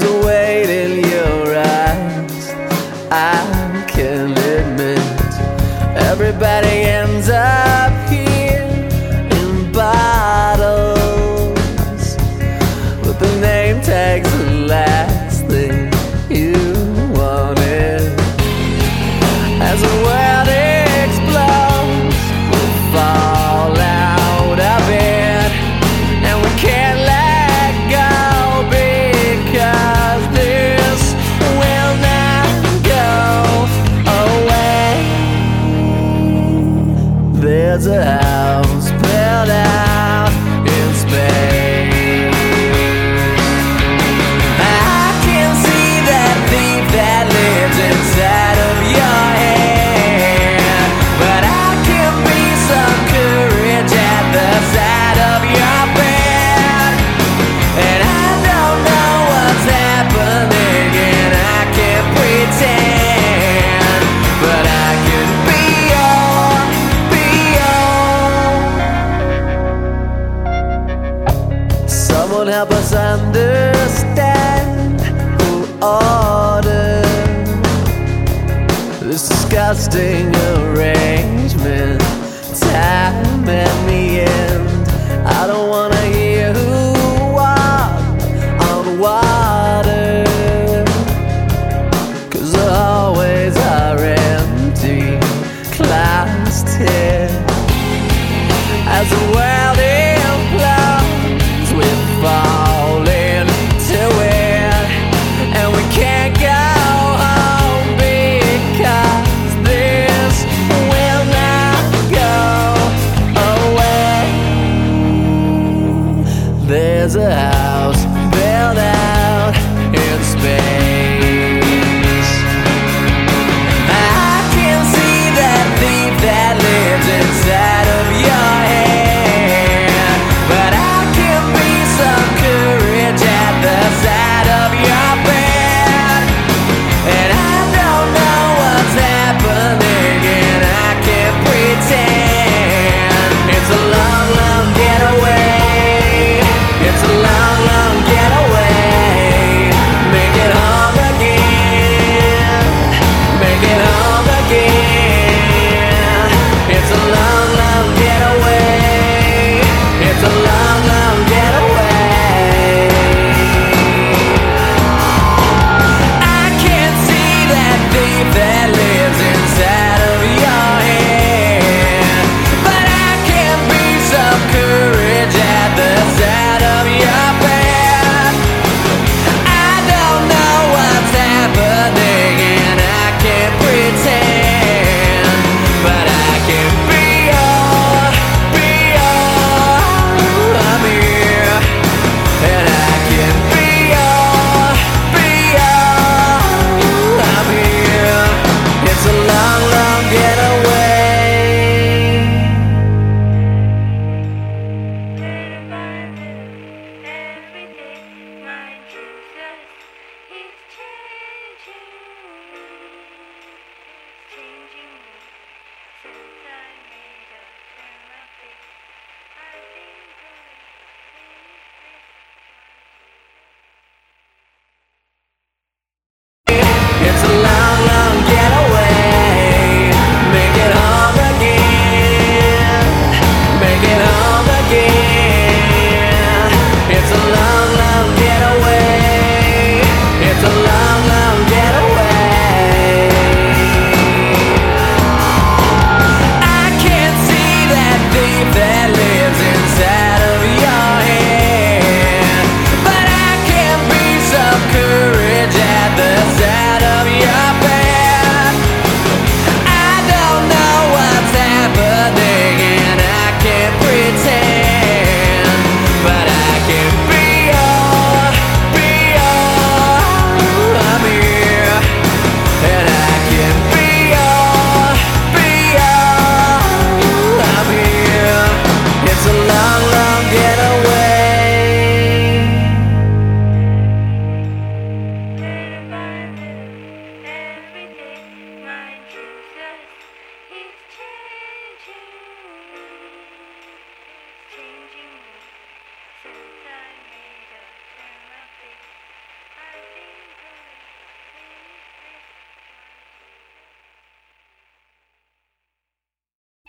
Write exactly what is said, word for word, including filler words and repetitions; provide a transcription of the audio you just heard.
a weight in your eyes. I can admit everybody ends up here in bottles, but the name tag's the last thing you wanted. As the world explodes, we'll fall out of it, and we can't let go, because this will not go away. There's a house built out in Spain. I can see that thief that lives inside of your head, but I can be some courage at the side of your bed. And I don't know what's happening, and I can't pretend, but I can be your, be your. Someone help us understand who ordered this disgusting arrangement. Time and the end. I don't wanna hear who walked on water, 'cause the hallways are empty, clouds tear as the world